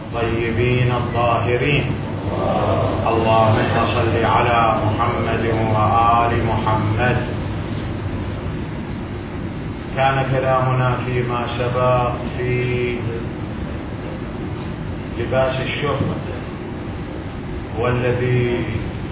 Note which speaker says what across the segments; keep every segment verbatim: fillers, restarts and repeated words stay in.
Speaker 1: الطيبين الطاهرين. اللهم صل على محمد وآل محمد. كان كلامنا فيما سبق في لباس الشهرة، والذي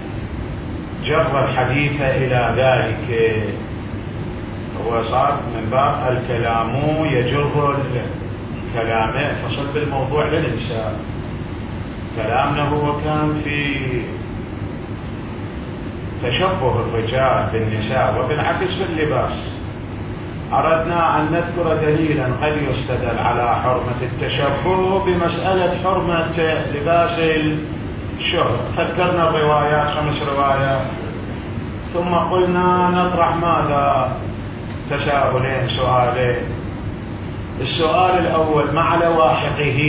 Speaker 1: جر الحديث إلى ذلك هو صار من باب الكلام يجر الكلام. فصل بالموضوع للإنسان. كلامنا هو كان في تشبه الرجال بالنساء وبالعكس باللباس. أردنا أن نذكر دليلا قد يستدل على حرمة التشبه بمسألة حرمة لباس الشهرة. فذكرنا الروايات، خمس روايات، ثم قلنا نطرح ماذا؟ تساؤلين، سؤالين. السؤال الأول مع لواحقه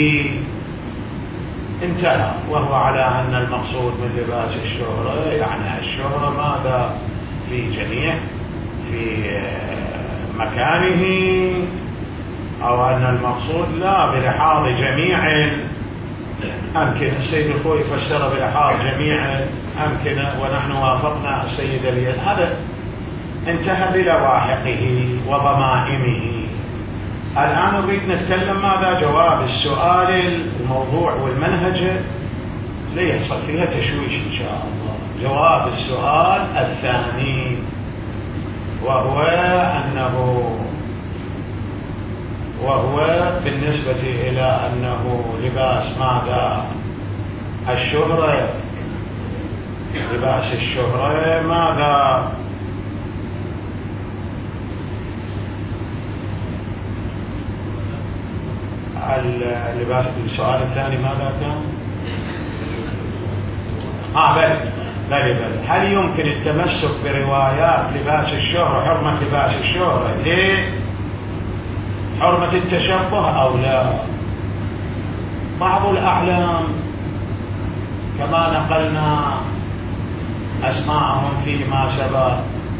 Speaker 1: انتهى، وهو على أن المقصود من لباس الشهرة يعني الشهرة ماذا؟ في جميع في مكانه، أو أن المقصود لا بلحاظ جميع أمكنة. السيد الخوي فسر بلحاظ جميع أمكنة، ونحن وافقنا السيد اليد. هذا انتهى بلواحقه وضمائمه. الآن نريد نتكلم ماذا؟ جواب السؤال. الموضوع والمنهج لا يحصل فيها تشويش إن شاء الله. جواب السؤال الثاني، وهو أنه وهو بالنسبة إلى أنه لباس ماذا؟ الشهرة. لباس الشهرة ماذا؟ اللباس. السؤال الثاني ماذا كان؟ آه بل بل بل هل يمكن التمسك بروايات لباس الشهرة، حرمة لباس الشهرة ليه؟ حرمة التشبه أو لا؟ بعض الأعلام كما نقلنا أسماءهم فيما سبق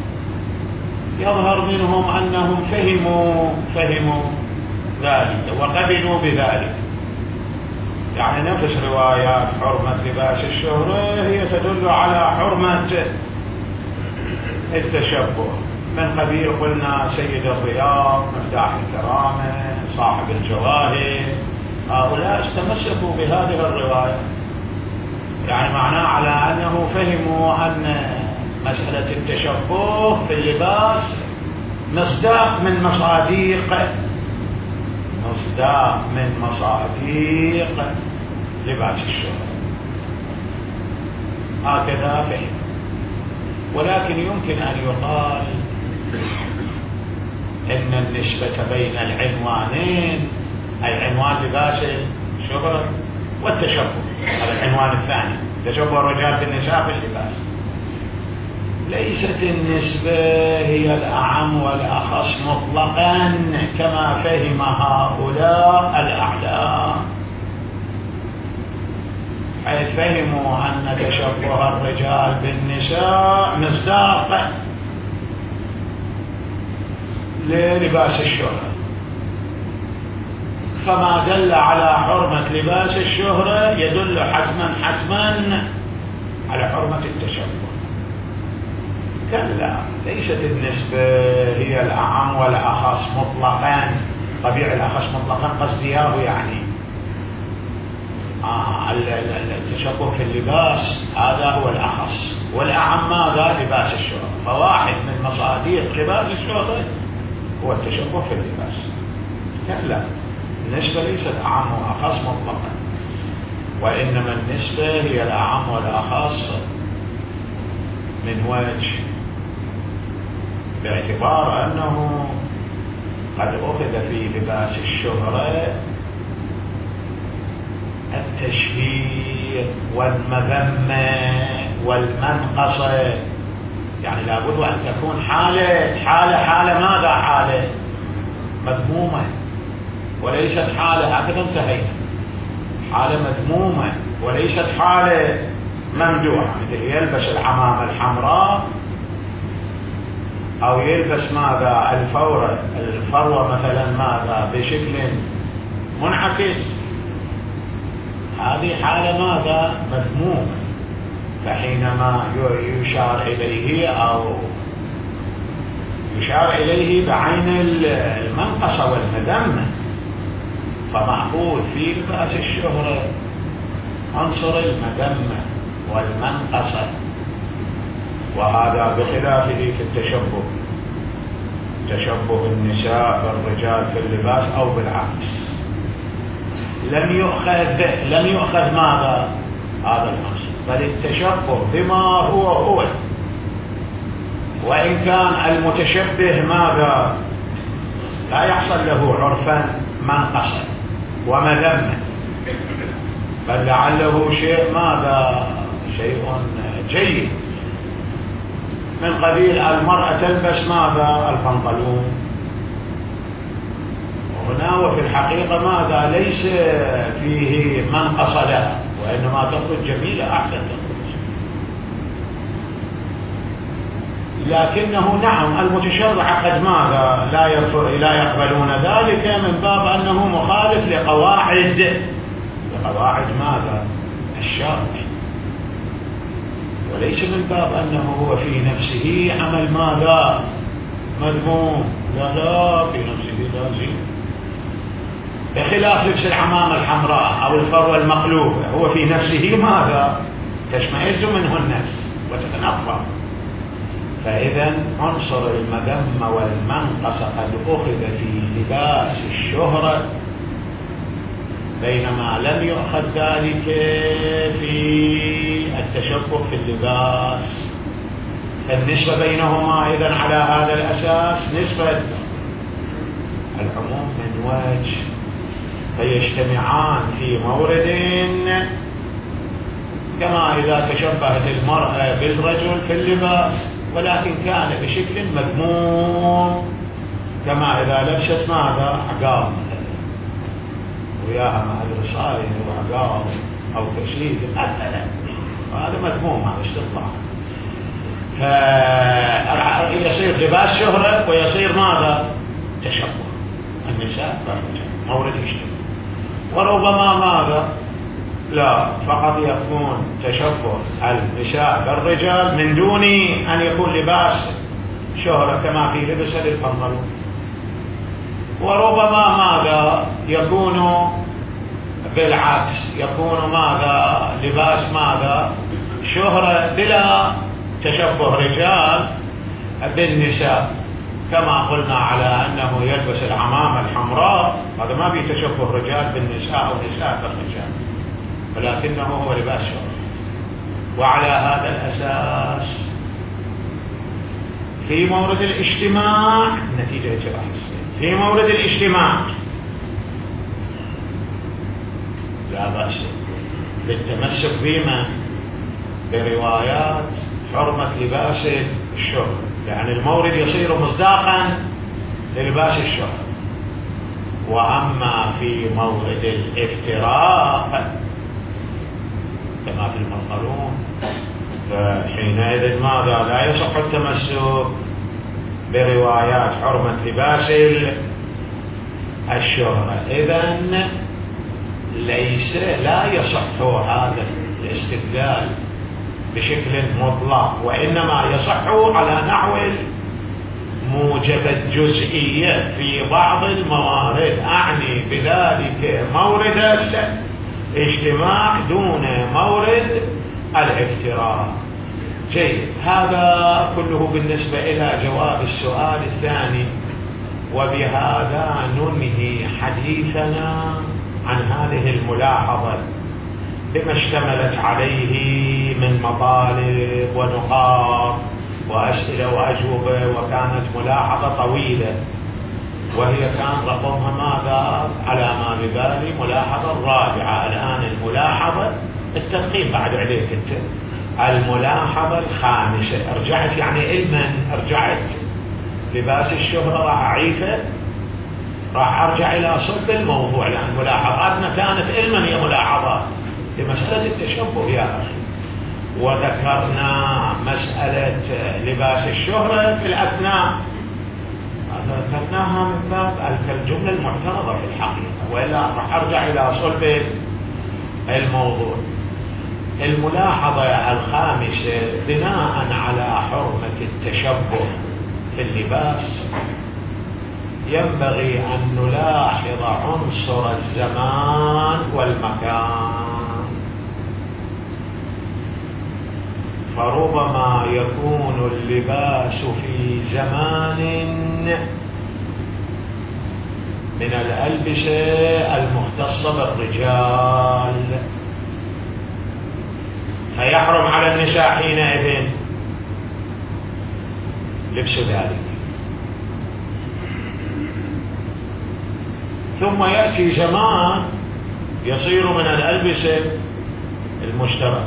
Speaker 1: يظهر منهم أنهم فهموا فهموا ذلك وقبلوا بذلك. يعني نفس روايات حرمة لباس الشهرة هي تدل على حرمة التشبه. من قبيل قلنا سيد الرياض، مفتاح الكرامة، صاحب الجواهر، هؤلاء استمسكوا بهذه الرواية. يعني معناه على أنه فهموا أن مسألة التشبه في اللباس مصداق من مصادق مصداق من مصادق لباس الشهرة. هكذا فهم. ولكن يمكن أن يقال إن النسبة بين العنوانين، أي عنوان لباس الشهرة والتشبه، هذا العنوان الثاني، تشبه الرجال بالنساء في اللباس، ليست النسبة هي الأعم والأخص مطلقا كما فهم هؤلاء الأعلام، حيث فهموا أن تشبه الرجال بالنساء مصداق للباس الشهرة. فما دل على حرمة لباس الشهرة يدل حتما حتما على حرمة التشبه. كلا، ليست النسبة هي الأعم والأخص مطلقا. طبيعي الأخص مطلقا قصدياه يعني آه التشبه في اللباس هذا هو الأخص، والأعم ماذا؟ لباس الشهرة. فواحد من مصادر لباس الشهرة هو التشبه في اللباس. كلا، النسبة ليست أعم وأخص مطلقا، وإنما النسبة هي الأعم والأخص من وجه، باعتبار أنه قد أخذ في لباس الشهرة التشهير والمذمة والمنقصة. يعني لابد أن تكون حالة حالة حالة ماذا؟ حالة مذمومة، وليست حالة هكذا انتهينا، حالة مذمومة وليست حالة ممدوحة. مثل يلبس العمامة الحمراء أو يلبس ماذا؟ الفورة الفروة مثلا ماذا؟ بشكل منعكس، هذه حالة ماذا؟ مذمومة. فحينما يشار إليه أو يشار إليه بعين المنقصة والمذمة، فمأخوذ في لباس الشهرة عنصر المذمة والمنقصة، وهذا بخلافه في التشبه، تشبه النساء بالرجال في اللباس أو بالعكس. لم يؤخذ لم يؤخذ ماذا؟ هذا النص، بل التشبه بما هو هو، وإن كان المتشبه ماذا؟ لا يحصل له عرفا منقصا ومذمة، بل لعله شيء ماذا؟ شيء جيد، من قبيل المرأة تلبس ماذا؟ البنطلون، وهنا وفي الحقيقة ماذا؟ ليس فيه منقص لها، وإنما تخرج جميلة أحسن تخرج. لكنه نعم المتشرع قد ماذا؟ لا لا يقبلون ذلك من باب أنه مخالف لقواعد لقواعد ماذا؟ الشرع، وليس من باب أنه هو في نفسه عمل ماذا؟ مذموم، لا لا، في نفسه لازم، بخلاف لبس العمامة الحمراء أو الفروة المقلوبة، هو في نفسه ماذا؟ تشمئز منه النفس وتتنفر. فإذا عنصر المذمة والمنقص قد أخذ في لباس الشهرة، بينما لم يؤخذ ذلك في التشبه في اللباس. فالنسبة بينهما إذن على هذا الأساس نسبة العموم من وجه، فيجتمعان في مورد، كما إذا تشبهت المرأة بالرجل في اللباس ولكن كان بشكل مذموم، كما إذا لبست ماذا؟ عقاب وياها مع الرصاية وعقاب أو كشيد مثلا، وهذا مذموم، هذا استطلاع. فيصير لباس شهرة ويصير ماذا؟ تشبه النساء بالرجال، مورد اجتماع. وربما ماذا؟ لا، فقط يكون تشبه النساء بالرجال من دون أن يكون لباس شهرة كما في لبس للبنطلون. وربما ماذا؟ يكون بالعكس، يكون ماذا؟ لباس ماذا؟ شهرة بلا تشبه رجال بالنساء، كما قلنا على أنه يلبس العمامة الحمراء، هذا ما في تشبه رجال بالنساء أو نساء بالرجال، ولكنه هو لباس شهرة. وعلى هذا الأساس في مورد الاجتماع، النتيجة راح تصير في مورد الاجتماع لا بأس بالتمسك بما بروايات حرمة لباس الشهرة، يعني المورد يصير مصداقا للباس الشهرة. وأما في مورد الافتراء كما في البنطلون، فحينئذ ماذا؟ لا يصح التمسك بروايات حرمة لباس الشهرة. إذن ليس لا يصح هذا الاستدلال بشكل مطلق، وإنما يصح على نحو موجبة جزئية في بعض الموارد، أعني بذلك مورد الاجتماع دون مورد الافتراء. جيد، هذا كله بالنسبة إلى جواب السؤال الثاني. وبهذا ننهي حديثنا عن هذه الملاحظة بما اشتملت عليه من مطالب ونقاط وأسئلة وأجوبة، وكانت ملاحظة طويلة، وهي كان رقمها ماذا؟ على ما ببالي ملاحظة الرابعة. الآن الملاحظة التدقيق بعد عليك انت، الملاحظة الخامسة. رجعت يعني علما، رجعت لباس الشهرة راح أعيفه، راح أرجع إلى صلب الموضوع، لأن ملاحظاتنا كانت علما هي ملاحظات لمسألة التشبه يا أخي. وذكرنا مسألة لباس الشهرة في الأثناء، هذا ذكرناها من باب الجملة المعترضة في الحقيقة، وإلا راح أرجع إلى صلب الموضوع. الملاحظة الخامسة بناء على حرمة التشبه في اللباس ينبغي أن نلاحظ عنصر الزمان والمكان، فربما يكون اللباس في زمان من الألبسة المختصة بالرجال فيحرم على النساء حينئذ لبس ذلك، ثم يأتي زمان يصير من الألبسة المشترك،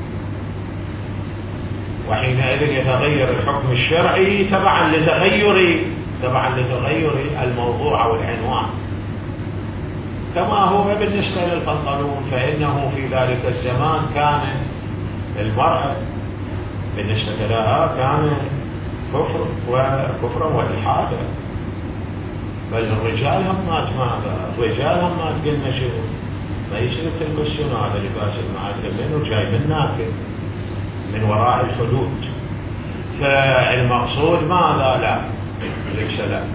Speaker 1: وحينئذ يتغير الحكم الشرعي تبعا لتغير تبعا لتغير الموضوع أو العنوان. كما هو بالنسبة للبنطلون، فإنه في ذلك الزمان كان المرأة بالنسبة لها كان كفر وكفر والحادة، بل الرجال هم ماذا؟ الرجال هم ما تقلنا شيء ما يصير تلبس شنو هذا لباس المعلم منه جاي من ناكل من وراء الحدود. فالمقصود ماذا؟ لا لبس لا.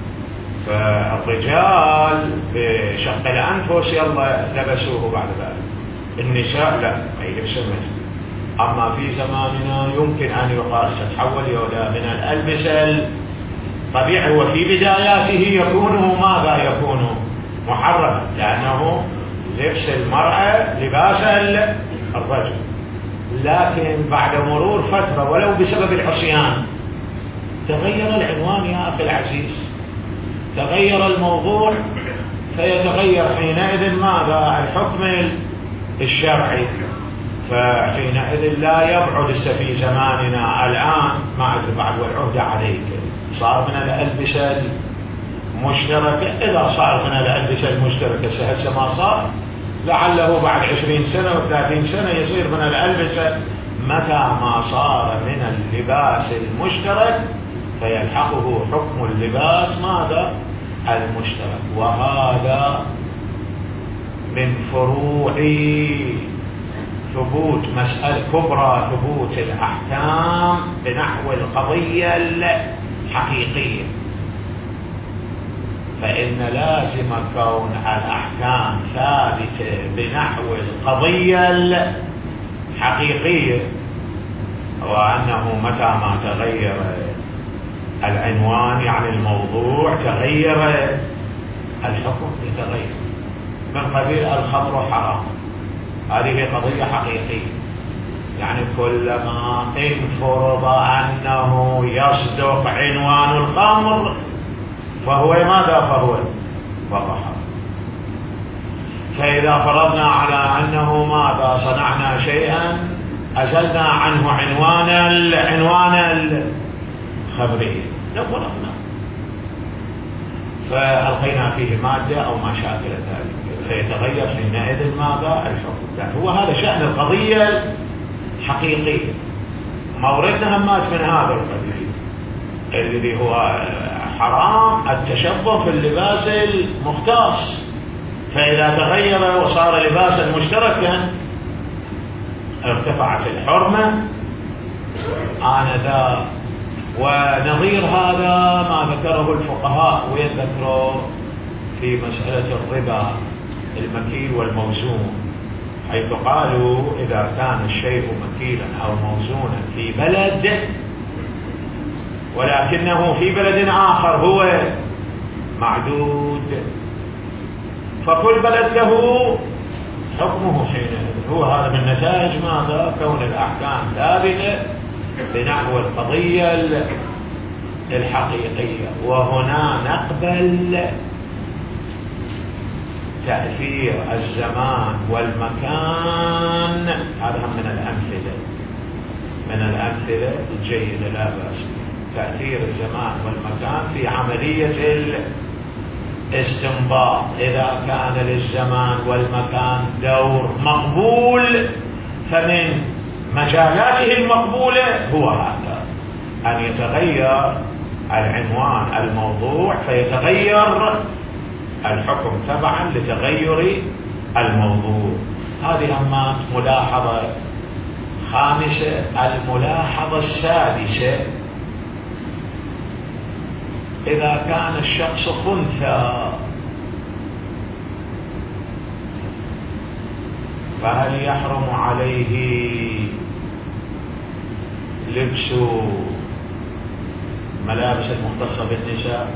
Speaker 1: فالرجال بشق الأنفس يلا لبسوه بعد ذلك، النساء لا ما يلبسون مثل. أما في زماننا يمكن أن يقال تتحول يولا من الألبسة طبيعي، وفي بداياته يكون ماذا؟ يكون محرما، لأنه لبس المرأة لباس الرجل. لكن بعد مرور فترة ولو بسبب العصيان تغير العنوان يا أخي العزيز، تغير الموضوع، فيتغير حينئذ ماذا؟ الحكم الشرعي. فحينئذ لا يبعد في زماننا الآن ما أدري بعد والعهد عليك صار من الألبسة المشتركة. إذا صار من الألبسة المشتركة هسه ما صار، لعله بعد عشرين سنة وثلاثين سنة يصير من الألبسة. متى ما صار من اللباس المشترك فيلحقه حكم اللباس ماذا؟ المشترك. وهذا من فروع ثبوت مسألة كبرى، ثبوت الأحكام بنحو القضية الحقيقية. فإن لازم كون الأحكام ثابتة بنحو القضية الحقيقية، وأنه متى ما تغير العنوان يعني الموضوع تغير الحكم يتغير. من قبيل الخمر حرام، هذه قضية حقيقية، يعني كلما انفرض أنه يصدق عنوان الخمر فهو ماذا؟ فهو وضحى. فإذا فرضنا على أنه ماذا؟ صنعنا شيئا أزلنا عنه عنوان العنوان الخبري نفرضنا فألقينا فيه مادة أو ما شاكل ذلك، فيتغير حينئذ ماذا؟ الحكم. هو هذا شأن القضية الحقيقية. موردنا همات من هذا القبيل الذي هو حرام التشبه في اللباس المختص، فإذا تغير وصار لباسا مشتركا ارتفعت الحرمة آنذاك. ونظير هذا ما ذكره الفقهاء ويذكروا في مسألة الربا المكيل والموزون، حيث قالوا إذا كان الشيء مكيلا أو موزونا في بلد ولكنه في بلد آخر هو معدود، فكل بلد له حكمه حينئذ. هو هذا من نتائج ماذا؟ كون الأحكام ثابتة بنحو القضية الحقيقية. وهنا نقبل تأثير الزمان والمكان، هذا هم من الأمثلة من الأمثلة الجيدة لا بأس، تأثير الزمان والمكان في عملية الاستنباط. إذا كان للزمان والمكان دور مقبول فمن مجالاته المقبولة هو هذا، أن يتغير العنوان الموضوع فيتغير الحكم تبعا لتغير الموضوع. هذه أما ملاحظة خامسة. الملاحظة السادسة: إذا كان الشخص خنثى فهل يحرم عليه لبس ملابس المختصة بالنساء؟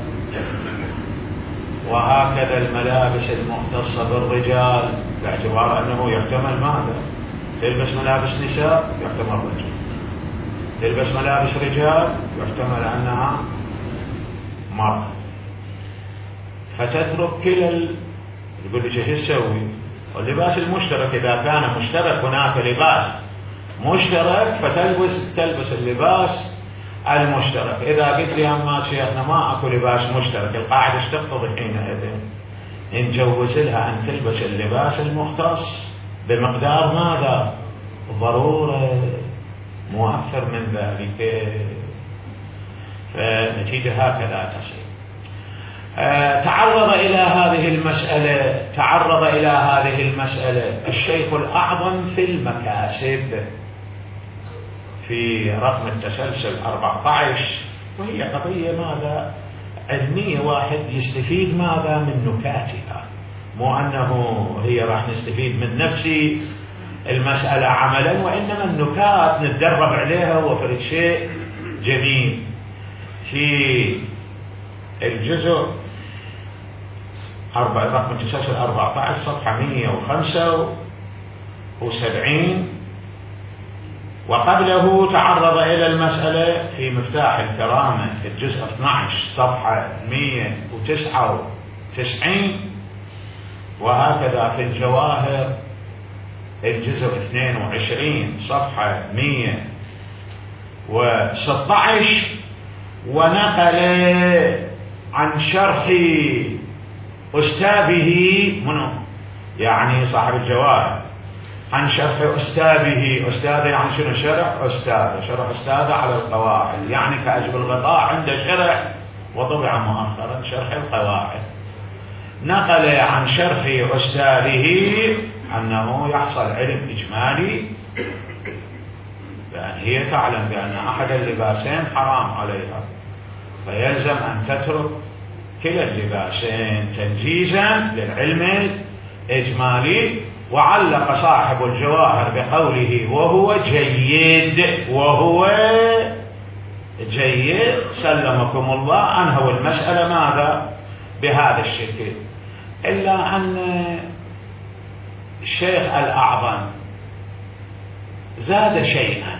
Speaker 1: وهكذا الملابس المختصة بالرجال، باعتبار أنه يحتمل ماذا؟ تلبس ملابس نساء يحتمل رجل، تلبس ملابس رجال يحتمل أنها مرأة، فتترك كلا ال... يقول لي ايش تسوي؟ واللباس المشترك إذا كان مشترك، هناك لباس مشترك فتلبس تلبس اللباس المشترك. إذا قلت لي أما شيخنا ما أكو لباس مشترك، القاعدة ايش تقتضي حينئذ؟ نجوز لها أن تلبس اللباس المختص بمقدار ماذا؟ ضرورة، مو أكثر من ذلك. فالنتيجة هكذا تصير. آه تعرض إلى هذه المسألة تعرض إلى هذه المسألة الشيخ الأعظم في المكاسب في رقم التسلسل أربعة عشر، وهي قضية ماذا؟ علمية، واحد يستفيد ماذا؟ من نكاتها، مو أنه هي راح نستفيد من نفسي المسألة عملا، وإنما النكات نتدرب عليها وفرد شيء جميل. في الجزء أربعة رقم التسلسل أربعة عشر صفحة مئة وخمسة وسبعين، وقبله تعرض إلى المسألة في مفتاح الكرامة في الجزء اثني عشر صفحة مئة وتسعة وتسعين، وهكذا في الجواهر الجزء اثنين وعشرين صفحة مئة وستة عشر. ونقل عن شرح أستاذه منه، يعني صاحب الجواهر، عن شرح أستاذه. أستاذه يعني شنو؟ شرح أستاذه، شرح أستاذه على القواعد، يعني كأجب الغطاء عنده شرح وطبع مؤخرا شرح القواعد. نقل عن شرح أستاذه أنه يحصل علم إجمالي، لأن هي تعلم بأن أحد اللباسين حرام عليها، فيلزم أن تترك كلا اللباسين تنجيزا للعلم الإجمالي. وعلق صاحب الجواهر بقوله وهو جيد، وهو جيد سلمكم الله، أنهوا المسألة ماذا؟ بهذا الشكل. إلا أن الشيخ الأعظم زاد شيئا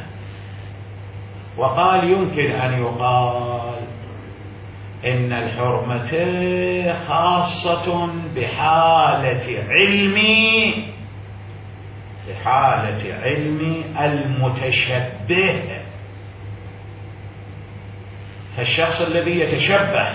Speaker 1: وقال يمكن أن يقال إن الحرمة خاصة بحالة علم بحالة علم المتشبه. فالشخص الذي يتشبه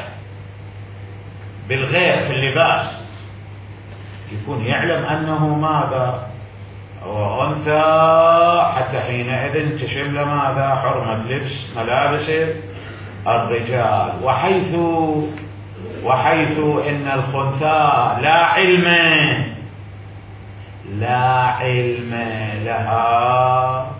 Speaker 1: بالغير في اللباس يكون يعلم أنه ماذا؟ هو أنثى، حتى حينئذ تشمل ماذا؟ حرمة لبس ملابس الرجال. وحيث وحيث إن الخنثى لا علم لا علم لها،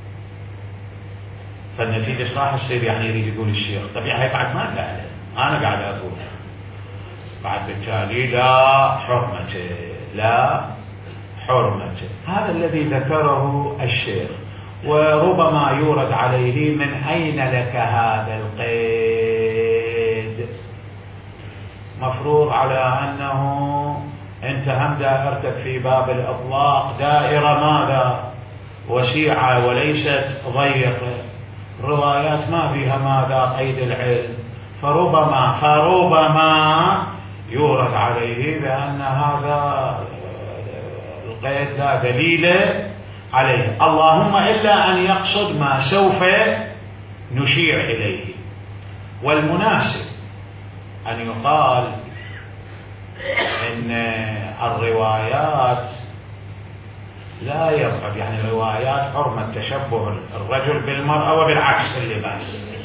Speaker 1: فالنتيجة ايش راح تصير؟ يعني يريد يقول الشيخ طبيعي هي بعد ما لا علم، أنا قاعد أقول بعد بالتالي لا حرمته لا حرمته. هذا الذي ذكره الشيخ. وربما يورد عليه من أين لك هذا القيد؟ مفروض على أنه أنت هم دائرتك في باب الإطلاق دائرة ماذا؟ وسيعة وليست ضيقة. روايات ما فيها ماذا؟ قيد العلم. فربما فربما يورد عليه بأن هذا القيد لا دليل عليه، اللهم إلا أن يقصد ما سوف نشير إليه. والمناسب أن يقال إن الروايات لا يصح، يعني روايات حرمة تشبه الرجل بالمرأة وبالعكس في اللباس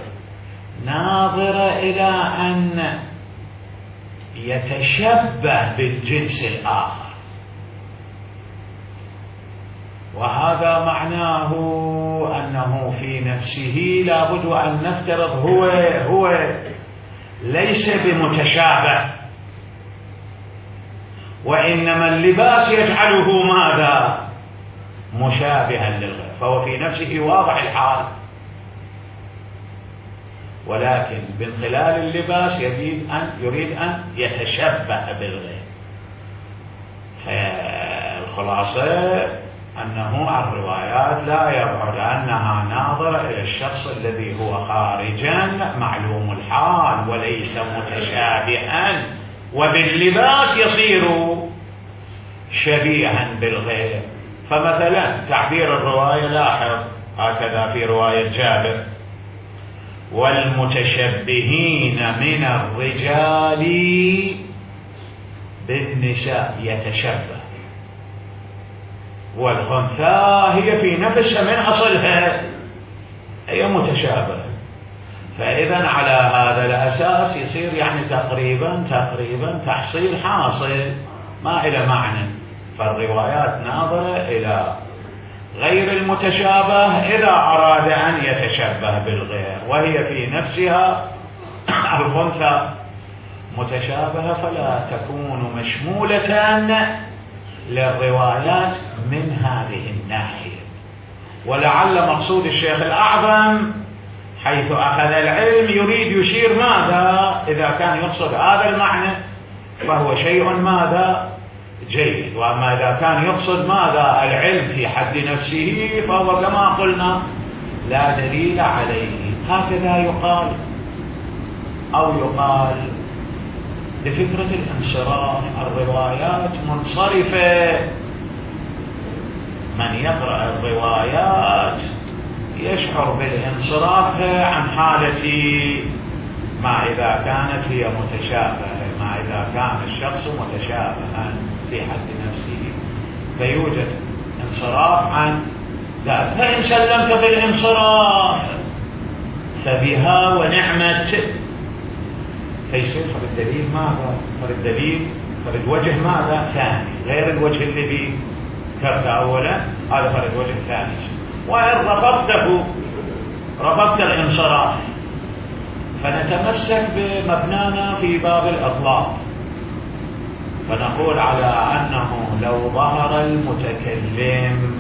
Speaker 1: ناظرة إلى أن يتشبه بالجنس الآخر، وهذا معناه أنه في نفسه لابد أن نفترض هو هو ليس بمتشابه، وإنما اللباس يجعله ماذا؟ مشابها للغير، فهو في نفسه واضح الحال، ولكن من خلال اللباس يريد أن يريد أن يتشبه بالغير. فالخلاصة أنه الروايات لا يبعد أنها ناظرة إلى الشخص الذي هو خارجا معلوم الحال وليس متشابها، وباللباس يصير شبيها بالغير. فمثلا تعبير الرواية لاحظ هكذا في رواية جابر: والمتشبهين من الرجال بالنساء يتشبه، والأنثى هي في نفسها من أصلها هي متشابهة. فإذا على هذا الأساس يصير يعني تقريبا تقريبا تحصيل حاصل ما إلى معنى. فالروايات ناظرة إلى غير المتشابه إذا أراد أن يتشبه بالغير، وهي في نفسها الأنثى متشابهة فلا تكون مشمولة للروايات من هذه الناحية. ولعل مقصود الشيخ الأعظم حيث أخذ العلم يريد يشير ماذا؟ إذا كان يقصد هذا المعنى فهو شيء ماذا؟ جيد. وأما إذا كان يقصد ماذا؟ العلم في حد نفسه فهو كما قلنا لا دليل عليه. هكذا يقال، أو يقال بفكرة الانصراف، الروايات منصرفة. من يقرأ الروايات يشعر بالانصراف عن حالة ما إذا كانت هي متشابهة، ما إذا كان الشخص متشابها في حد نفسه، فيوجد انصراف عن ذلك. فإن سلمت بالانصراف فبها ونعمت. فيصير فبالدليل ماذا؟ فبالدليل فبالوجه ماذا؟ ثاني غير الوجه الذي ذكرت أولا، هذا فرد وجه ثاني. وإن رفضته رفضت الانصراف فنتمسك بمبنانا في باب الإطلاق، فنقول على أنه لو ظهر المتكلم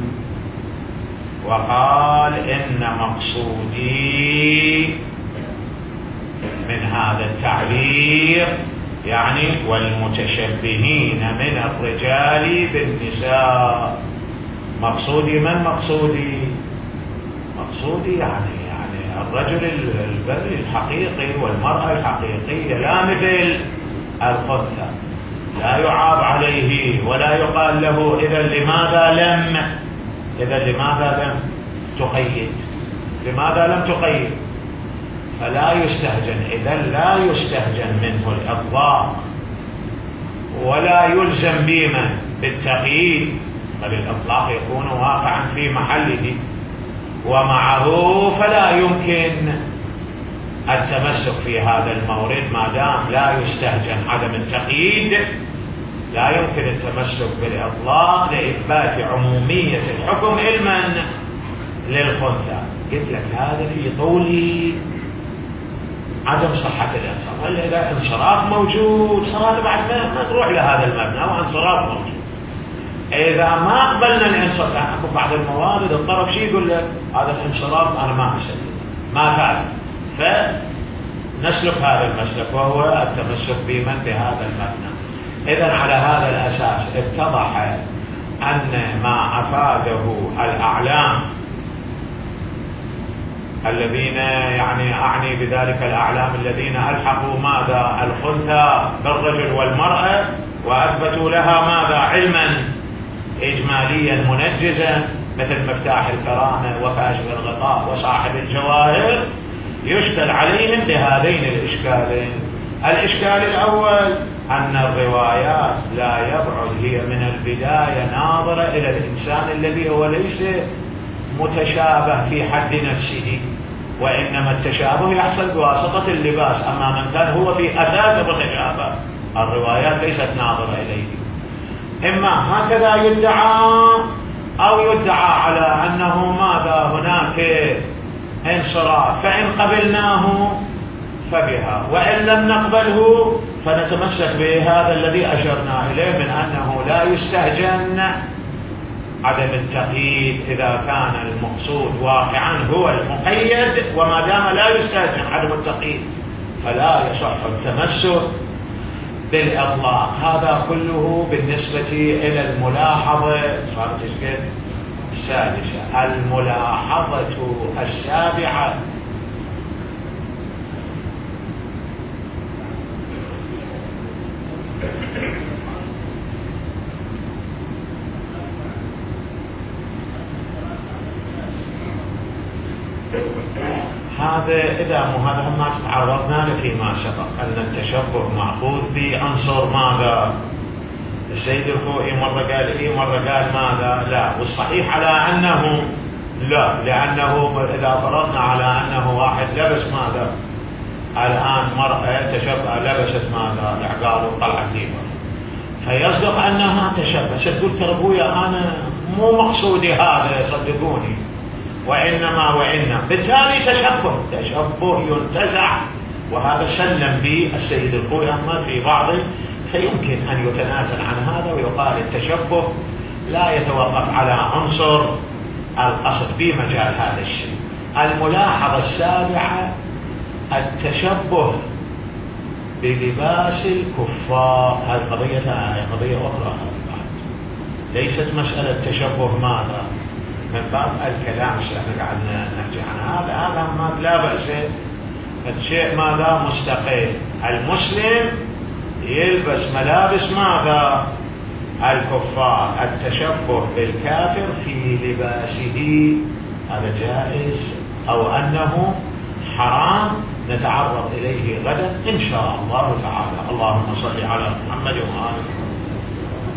Speaker 1: وقال إن مقصودي من هذا التعبير يعني والمتشبهين من الرجال بالنساء، مقصودي من مقصودي؟ مقصودي يعني يعني الرجل البري الحقيقي والمرأة الحقيقية، لا مثل الخنثى، لا يعاب عليه ولا يقال له إذا لماذا لم إذا لماذا لم تقيد لماذا لم تقيد فلا يستهجن. إذا لا يستهجن منه الإطلاق ولا يلزم بما بالتقييد، بل الإطلاق يكون واقعا في محله، ومعه فلا يمكن التمسك في هذا المورد ما دام لا يستهجن عدم التقييد. لا يمكن التمسك بالإطلاق لإثبات عمومية الحكم علما للخنثى. قلت لك هذا في طول عدم صحة الانصراف. ولا إذا انصراف موجود صار بعد ما تروح لهذا المبنى وانصراف موجود. إذا ما قبلنا الانصراف، يعني أكو بعض الموارد الطرف شيء يقول لك هذا الانصراف أنا ما أسلم ما فعل، فنسلك هذا المسلك وهو التمسك بمن بهذا المبنى. إذن على هذا الأساس اتضح أن ما أفاده الأعلام الذين يعني أعني بذلك الأعلام الذين ألحقوا ماذا الخنثى بالرجل والمرأة وأثبتوا لها ماذا علما إجماليا منجزا مثل مفتاح الكرامة وكاشف الغطاء وصاحب الجواهر، يشكل عليهم بهذين الإشكالين. الإشكال الأول أن الروايات لا يبعد هي من البداية ناظرة إلى الإنسان الذي هو ليس متشابه في حد نفسه، وإنما التشابه يحصل بواسطة اللباس. أما من كان هو في أساس متشابه الروايات ليست ناظرة إليه. إما هكذا يدعى أو يدعى في انصراف، فإن قبلناه فبها، وإن لم نقبله فنتمسك بهذا الذي أشرنا إليه من أنه لا يستهجن عدم التقييد إذا كان المقصود واقعا هو المقيد، وما دام لا يستهجن عدم التقييد فلا يصح التمسك بالإطلاق. هذا كله بالنسبة إلى الملاحظة. صارت الجد السادسة. الملاحظة السابعة هذا إذا مو هذا ما تعرضنا له فيما سبق، أن التشبه مأخوذ بعنصر ماذا؟ السيد الخوئي مرة قال إيه مرة قال ماذا؟ لا. والصحيح على أنه لا، لأنه إذا فرضنا على أنه واحد لبس ماذا؟ الآن مرأة تشبه لبست ماذا؟ العقال وطلعت ديبر، فيصدق أنها تشبه. ستقول تربويا أنا مو مقصودي هذا صدقوني، وإنما وإنما بالتالي تشبه تشبه ينتزع. وهذا سلم به السيد الخوئي أما في بعضه، فيمكن أن يتنازل عن هذا ويقال التشبه لا يتوقف على عنصر القصد بمجال هذا الشيء. الملاحظة السابعة التشبه بلباس الكفار. هذه قضية ثانية، قضية أخرى، ليست مسألة تشبه ماذا من باب الكلام اللي قعدنا نحكي عن هذا. هذا ما لا بأس، الشيء ماذا مستقل. المسلم يلبس ملابس ماذا؟ الكفار. التشبه بالكافر في لباسه هذا جائز أو أنه حرام نتعرض إليه غدا إن شاء الله تعالى. اللهم صل على محمد وآله.